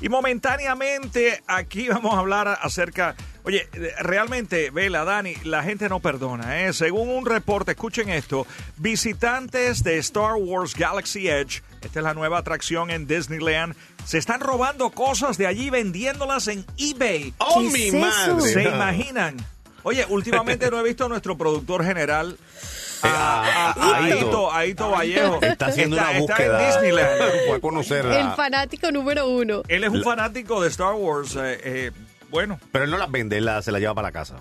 Y momentáneamente aquí vamos a hablar acerca... Oye, realmente, Vela, Dani, la gente no perdona, ¿eh? Según un reporte, escuchen esto, visitantes de Star Wars Galaxy Edge, esta es la nueva atracción en Disneyland, se están robando cosas de allí vendiéndolas en eBay. ¡Oh, mi madre! ¿Se imaginan? Oye, últimamente no he visto a nuestro productor general, Aito Vallejo. Está haciendo una búsqueda. Está en Disneyland. Fue a conocer El fanático número 1. Él es un fanático de Star Wars, bueno. Pero él no las vende, él se las lleva para la casa.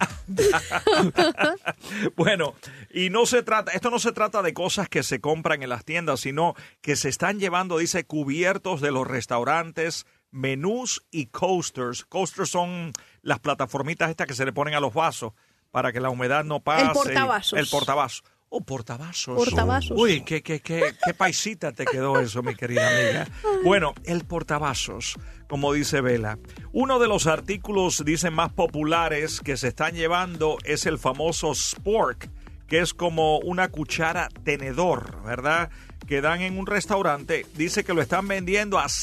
Bueno, y esto no se trata de cosas que se compran en las tiendas, sino que se están llevando, dice, cubiertos de los restaurantes, menús y coasters. Coasters son las plataformitas estas que se le ponen a los vasos para que la humedad no pase. El portavasos. El portavasos. Oh, portavasos. Portavasos. Uy, qué paisita te quedó eso, mi querida amiga. Bueno, el portavasos, como dice Vela. Uno de los artículos, dicen, más populares que se están llevando es el famoso spork, que es como una cuchara tenedor, ¿verdad? Que dan en un restaurante. Dice que lo están vendiendo a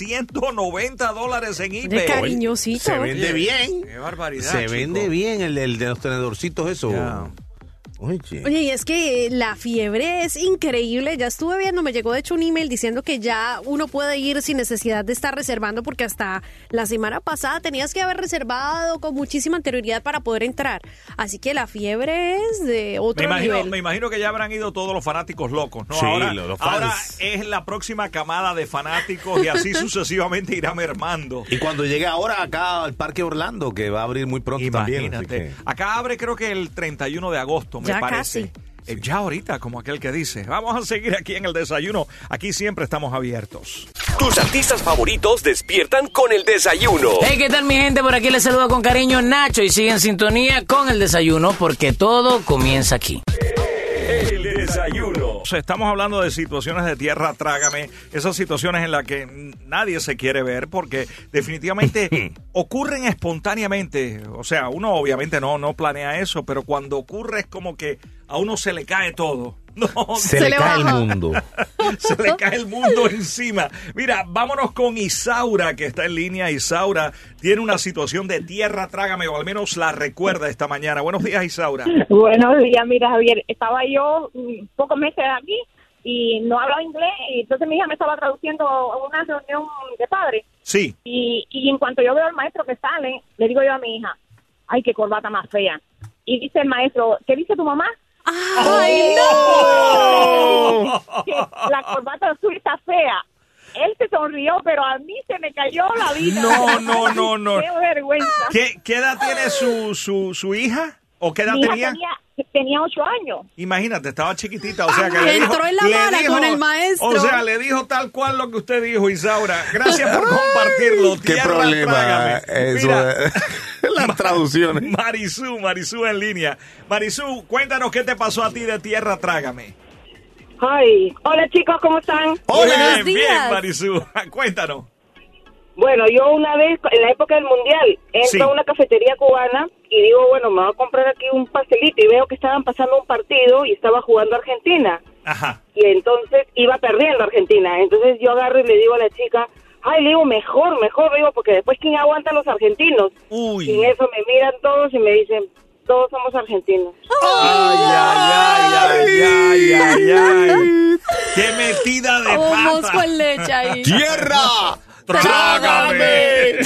$190 en eBay. De cariñosito. Se vende bien. Qué barbaridad. Se vende bien el de los tenedorcitos, eso. Ya. Oye, y es que la fiebre es increíble. Ya estuve viendo, me llegó de hecho un email diciendo que ya uno puede ir sin necesidad de estar reservando, porque hasta la semana pasada tenías que haber reservado con muchísima anterioridad para poder entrar. Así que la fiebre es de otro nivel. Me imagino que ya habrán ido todos los fanáticos locos, ¿no? Sí, los fans. Ahora es la próxima camada de fanáticos y así sucesivamente irá mermando. Y cuando llegue ahora acá al Parque Orlando, que va a abrir muy pronto también. Imagínate. Acá abre creo que el 31 de agosto, me ya parece. Casi. Ya ahorita, como aquel que dice. Vamos a seguir aquí en el desayuno. Aquí siempre estamos abiertos. Tus artistas favoritos despiertan con el desayuno. Hey, ¿qué tal mi gente? Por aquí les saluda con cariño Nacho y sigue en sintonía con el desayuno porque todo comienza aquí. El desayuno. Estamos hablando de situaciones de tierra trágame, esas situaciones en las que nadie se quiere ver porque definitivamente ocurren espontáneamente. O sea, uno obviamente no planea eso, pero cuando ocurre es como que a uno se le cae todo. No, se le cae el mundo. Se le cae el mundo encima. Mira, vámonos con Isaura, que está en línea. Isaura tiene una situación de tierra trágame, o al menos la recuerda esta mañana. Buenos días, Isaura. Buenos días, mira, Javier, estaba yo pocos meses aquí y no hablaba inglés, y entonces mi hija me estaba traduciendo a una reunión de padres. Sí. Y en cuanto yo veo al maestro que sale, le digo yo a mi hija, ay, qué corbata más fea. Y dice el maestro, ¿qué dice tu mamá? ¡Ay, no! Que la corbata azul está fea. Él se sonrió, pero a mí se me cayó la vida. No. Qué vergüenza. ¿Qué edad tiene su hija? ¿O qué edad Mi hija tenía? tenía 8 años. Imagínate, estaba chiquitita, o sea que le entró dijo, en la mala con el maestro. O sea, le dijo tal cual lo que usted dijo, Isaura. Gracias por compartirlo. ¿Qué Tierra problema? trágame. Eso Mira, las traducciones. Marisú en línea. Marisú, cuéntanos qué te pasó a ti de Tierra Trágame. Ay, hola chicos, ¿cómo están? Buenos días. Bien, Marisú. Cuéntanos. Bueno, yo una vez, en la época del Mundial, entro Sí. a una cafetería cubana y digo, bueno, me voy a comprar aquí un pastelito, y veo que estaban pasando un partido y estaba jugando Argentina. Ajá. Y entonces iba perdiendo Argentina. Entonces yo agarro y le digo a la chica, ay, le digo, mejor, le digo, porque después ¿quién aguanta a los argentinos? Uy. Y en eso me miran todos y me dicen, todos somos argentinos. Ay. Qué metida de Vamos pata. con leche ahí. ¡Tierra! ¡Trágame!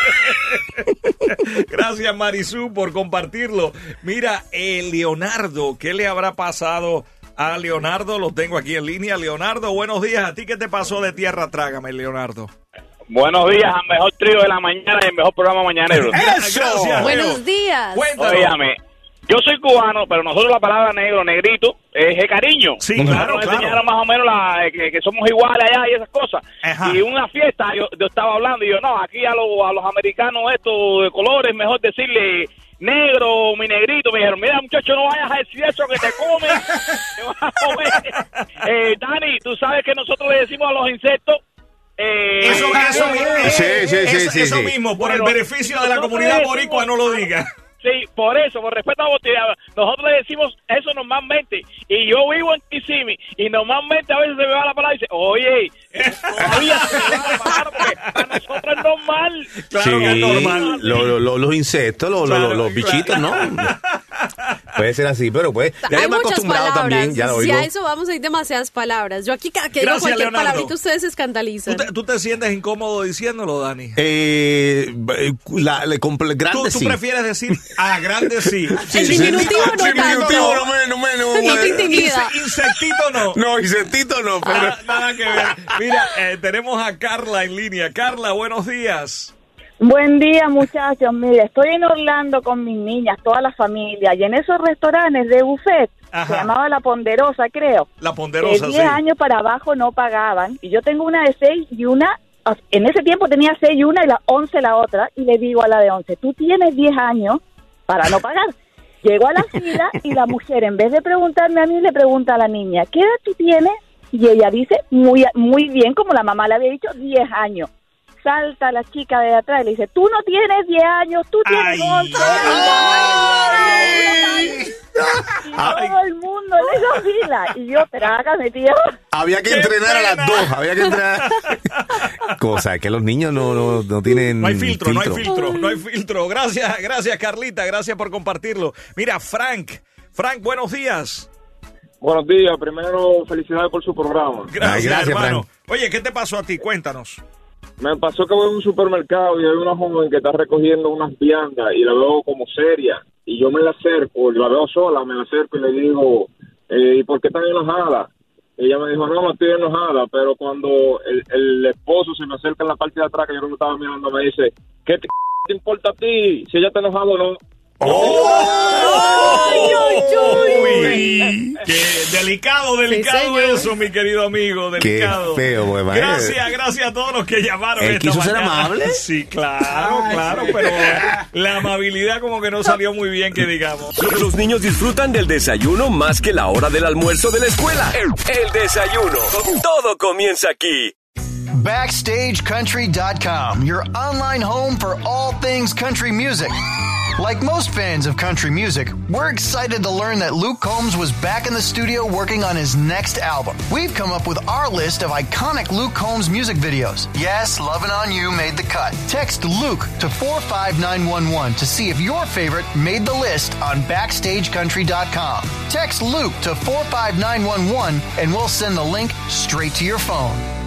Gracias, Marisú, por compartirlo. Mira, Leonardo, ¿qué le habrá pasado a Leonardo? Lo tengo aquí en línea. Leonardo, buenos días. ¿A ti qué te pasó de Tierra Trágame, Leonardo? Buenos días, al mejor trío de la mañana y el mejor programa mañanero. Gracias, Leo. Buenos días. Cuéntanos. Óigame, yo soy cubano, pero nosotros la palabra negro, negrito, es cariño. Sí, Nos claro. enseñaron más o menos que somos iguales allá y esas cosas. Ajá. Y en una fiesta yo estaba hablando y yo, no, aquí a los americanos estos de colores, mejor decirle negro, mi negrito. Me dijeron, mira muchacho, no vayas a decir eso, que te comen. Te vas a comer. Dani, tú sabes que nosotros le decimos a los insectos, Eso mismo, por el beneficio de la comunidad boricua, no lo diga. Sí, por eso, por respeto a vos, nosotros le decimos eso normalmente. Y yo vivo en Kissimmee y normalmente a veces se me va la palabra y dice, oye, todavía se me va la palabra porque a nosotros es normal. normal. Claro que es normal. Los insectos, Claro, los bichitos, ¿no? Puede ser así, pero pues ya Hay me he muchas acostumbrado palabras. también, ya lo Si oigo. a eso vamos, hay demasiadas palabras. Yo aquí cada que digo Gracias, cualquier Leonardo. palabrita ustedes se escandalizan. ¿Tú te sientes incómodo diciéndolo, Dani? Grande ¿Tú sí. prefieres decir grande sí? El diminutivo no tanto. Diminutivo no menos. No te intimida. Insectito no. No, insectito no, pero... Nada que ver. Mira, tenemos a Carla en línea. Carla, buenos días. Buen día, muchachos. Mire, estoy en Orlando con mis niñas, toda la familia, y en esos restaurantes de buffet, Ajá. se llamaba La Ponderosa, creo. La Ponderosa, de sí. 10 años para abajo no pagaban, y yo tengo una de 6 y una, en ese tiempo tenía 6 y una y la 11 la otra, y le digo a la de 11, tú tienes 10 años para no pagar. Llego a la fila y la mujer, en vez de preguntarme a mí, le pregunta a la niña, ¿qué edad tú tienes? Y ella dice, muy bien, como la mamá le había dicho, 10 años. Salta la chica de atrás y le dice, tú no tienes 10 años, tú tienes 11. Y todo el mundo en esa fila. Y yo, trágame, tío. Había que ¡Qué entrenar a las pena! dos, había que entrenar. Cosa que los niños no tienen No hay filtro. Gracias, Carlita, gracias por compartirlo. Mira, Frank, buenos días. Buenos días. Primero, felicidades por su programa. Gracias, hermano. Frank. Oye, ¿qué te pasó a ti? Cuéntanos. Me pasó que voy a un supermercado y hay una joven que está recogiendo unas viandas y la veo como seria. Y yo me la acerco, la veo sola, me la acerco y le digo, ¿y por qué tan enojada? Y ella me dijo, no estoy enojada, pero cuando el esposo se me acerca en la parte de atrás, que yo no lo estaba mirando, me dice, ¿qué te importa a ti si ella está enojada o no? Uy, qué delicado señor. eso, mi querido amigo, delicado. Qué feo, güey. Gracias a todos los que llamaron. ¿Él esta quiso ser mañana. amable? Sí, claro, pero la amabilidad como que no salió muy bien, que digamos. Los niños disfrutan del desayuno más que la hora del almuerzo de la escuela. El desayuno. Todo comienza aquí. BackstageCountry.com, your online home for all things country music. Like most fans of country music, we're excited to learn that Luke Combs was back in the studio working on his next album. We've come up with our list of iconic Luke Combs music videos. Yes, Lovin' On You made the cut. Text Luke to 45911 to see if your favorite made the list on BackstageCountry.com. Text Luke to 45911 and we'll send the link straight to your phone.